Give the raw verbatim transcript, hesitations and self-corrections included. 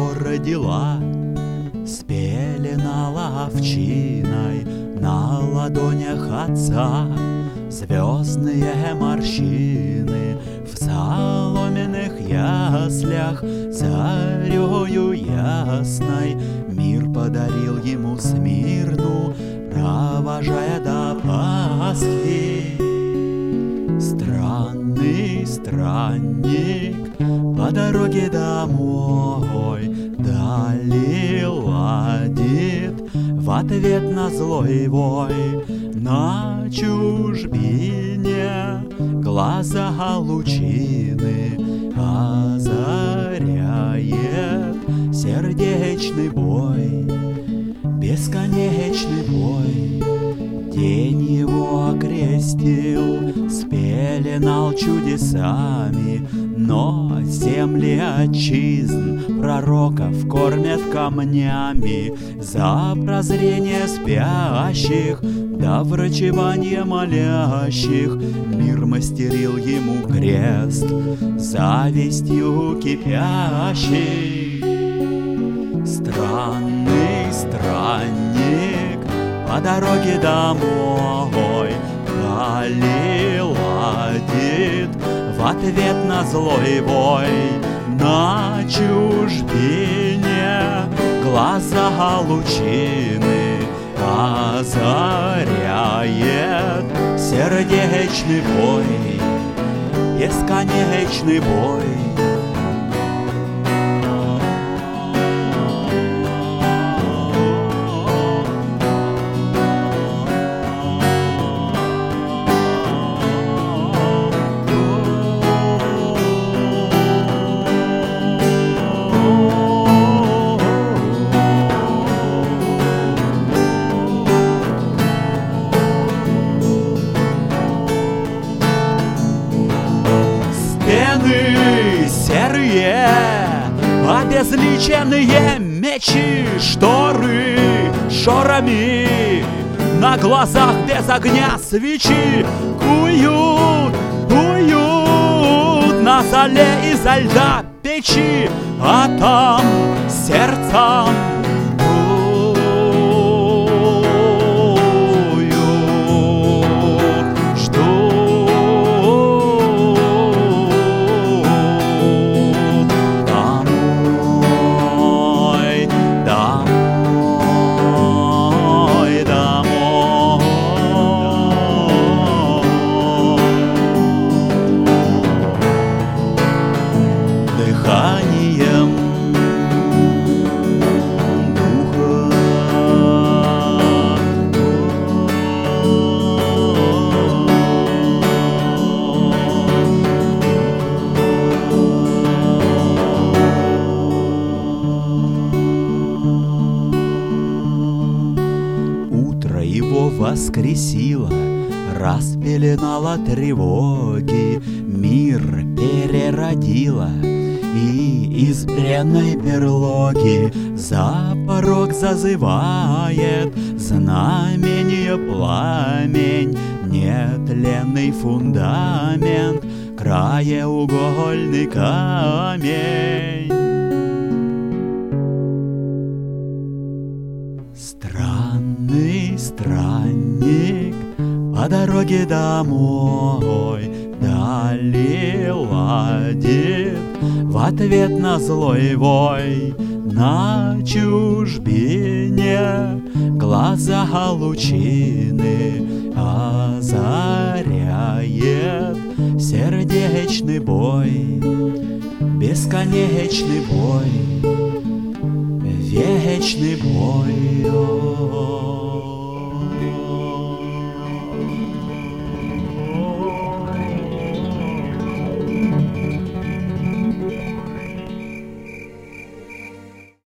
его родила, спеленала овчиной на ладонях отца. Звездные морщины в соломенных яслях, зарею ясной мир подарил ему Смирну, провожая до Пасхи. Странный странник по дороге домой дали ладит в ответ на злой вой. На чужбине глаза лучины озаряет сердечный бой, бесконечный бой. День его окрестил, спеленал чудесами, но земли отчизн пророков кормят камнями. За прозрение спящих, да врачевание молящих мир мастерил ему крест, завистью кипящий. Странный странник по дороге домой дали ладит в ответ на злой вой. На чужбине глаза лучины озаряет сердечный бой, бесконечный бой. Стены серые, обезличенные мечи, шторы шорами, на глазах без огня свечи куют, куют на золе изо льда печи, а там сердцем дыханием духа. Утро его воскресило, распеленало тревоги, мир переродило, и из бренной берлоги за порог зазывает знамение пламень, нетленный фундамент, краеугольный камень. Странный странник по дороге домой дали ладит в ответ на злой вой. На чужбине глаза лучины озаряет сердечный бой, бесконечный бой, вечный бой.